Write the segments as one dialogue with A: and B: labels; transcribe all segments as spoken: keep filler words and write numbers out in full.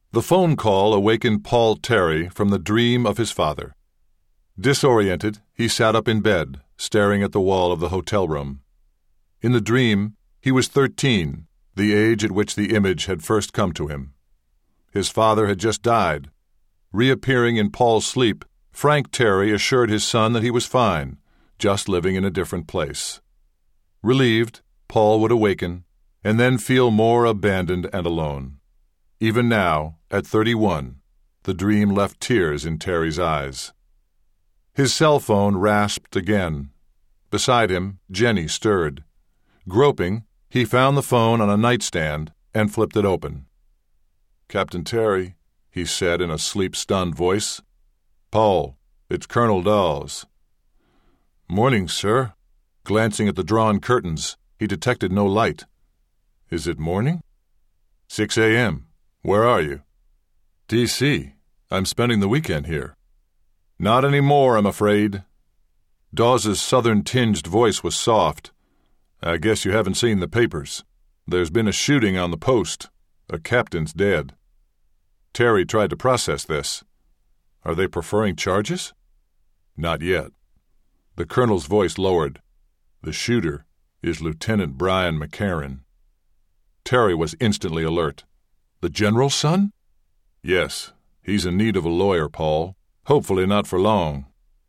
A: The phone call awakened Paul Terry from the dream of his father. Disoriented, he sat up in bed, staring at the wall of the hotel room. In the dream, he was thirteen, the age at which the image had first come to him. His father had just died. Reappearing in Paul's sleep, Frank Terry assured his son that he was fine, just living in a different place. Relieved, Paul would awaken, and then feel more abandoned and alone. Even now, at thirty-one, the dream left tears in Terry's eyes. His cell phone rasped again. Beside him, Jenny stirred. Groping, he found the phone on a nightstand and flipped it open. "Captain Terry," he said in a sleep-stunned voice. "Paul, it's Colonel Dawes." "Morning, sir." Glancing at the drawn curtains, he detected no light. "Is it morning?" six a.m. Where are you?" "D C I'm spending the weekend here." "Not any more, I'm afraid." Dawes's southern-tinged voice was soft. "I guess you haven't seen the papers. There's been a shooting on the post. A captain's dead." Terry tried to process this. "Are they preferring charges?" "Not yet." The colonel's voice lowered. "The shooter is Lieutenant Brian McCarran." Terry was instantly alert. "The general's son?" "Yes. He's in need of a lawyer, Paul. Hopefully not for long."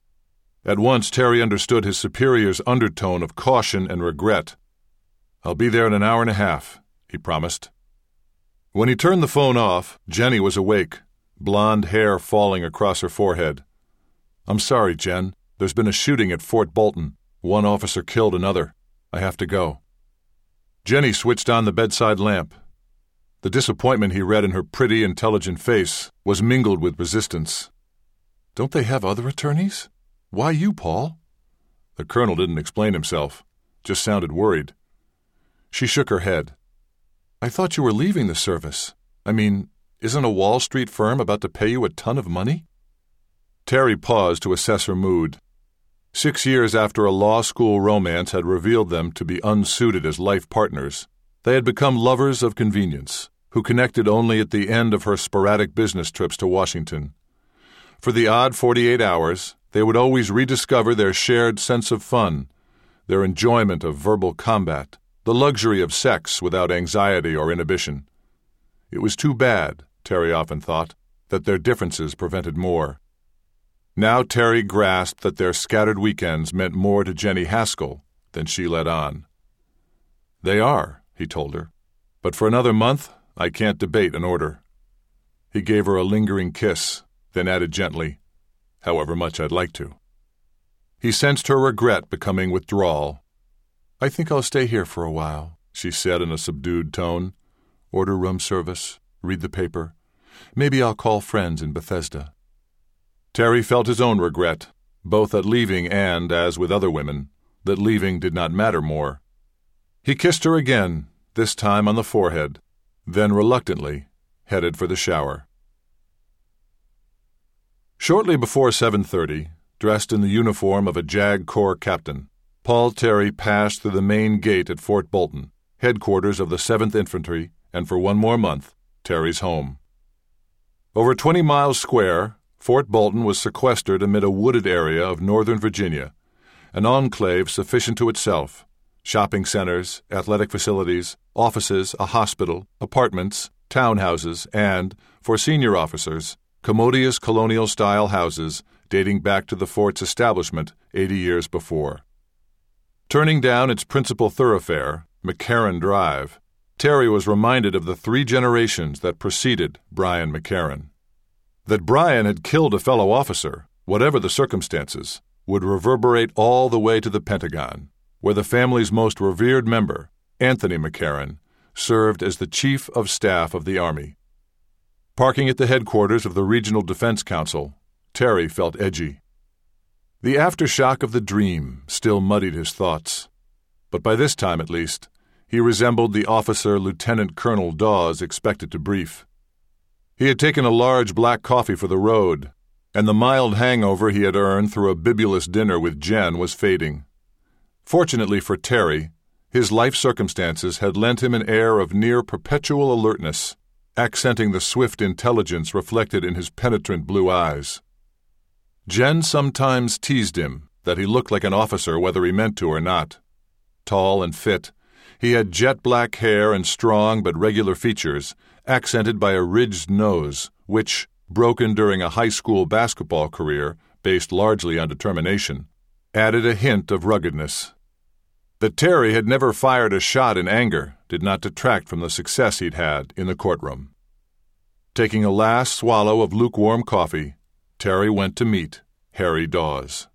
A: At once Terry understood his superior's undertone of caution and regret. "I'll be there in an hour and a half," he promised. When he turned the phone off, Jenny was awake, blonde hair falling across her forehead. "I'm sorry, Jen. There's been a shooting at Fort Bolton. One officer killed another. I have to go." Jenny switched on the bedside lamp. The disappointment he read in her pretty, intelligent face was mingled with resistance. "Don't they have other attorneys? Why you, Paul?" The colonel didn't explain himself, just sounded worried. She shook her head. "I thought you were leaving the service. I mean, isn't a Wall Street firm about to pay you a ton of money?" Terry paused to assess her mood. Six years after a law school romance had revealed them to be unsuited as life partners, they had become lovers of convenience, who connected only at the end of her sporadic business trips to Washington. For the odd forty-eight hours, they would always rediscover their shared sense of fun, their enjoyment of verbal combat, the luxury of sex without anxiety or inhibition. It was too bad, Terry often thought, that their differences prevented more. Now Terry grasped that their scattered weekends meant more to Jenny Haskell than she let on. "They are," he told her, "but for another month I can't debate an order." He gave her a lingering kiss, then added gently, "However much I'd like to." He sensed her regret becoming withdrawal. "I think I'll stay here for a while," she said in a subdued tone. "Order room service, read the paper. Maybe I'll call friends in Bethesda." Terry felt his own regret, both at leaving and, as with other women, that leaving did not matter more. He kissed her again, this time on the forehead, then reluctantly headed for the shower. Shortly before seven thirty, dressed in the uniform of a JAG Corps captain, Paul Terry passed through the main gate at Fort Bolton, headquarters of the seventh Infantry, and for one more month, Terry's home. Over twenty miles square, Fort Bolton was sequestered amid a wooded area of northern Virginia, an enclave sufficient to itself, shopping centers, athletic facilities, offices, a hospital, apartments, townhouses, and, for senior officers, commodious colonial-style houses dating back to the fort's establishment eighty years before. Turning down its principal thoroughfare, McCarran Drive, Terry was reminded of the three generations that preceded Brian McCarran. That Brian had killed a fellow officer, whatever the circumstances, would reverberate all the way to the Pentagon, where the family's most revered member, Anthony McCarran, served as the Chief of Staff of the Army. Parking at the headquarters of the Regional Defense Council, Terry felt edgy. The aftershock of the dream still muddied his thoughts, but by this time at least, he resembled the officer Lieutenant Colonel Dawes expected to brief. He had taken a large black coffee for the road, and the mild hangover he had earned through a bibulous dinner with Jen was fading. Fortunately for Terry, his life circumstances had lent him an air of near perpetual alertness, accenting the swift intelligence reflected in his penetrant blue eyes. Jen sometimes teased him that he looked like an officer whether he meant to or not. Tall and fit, he had jet-black hair and strong but regular features, accented by a ridged nose, which, broken during a high school basketball career based largely on determination, added a hint of ruggedness. That Terry had never fired a shot in anger did not detract from the success he'd had in the courtroom. Taking a last swallow of lukewarm coffee, Terry went to meet Harry Dawes.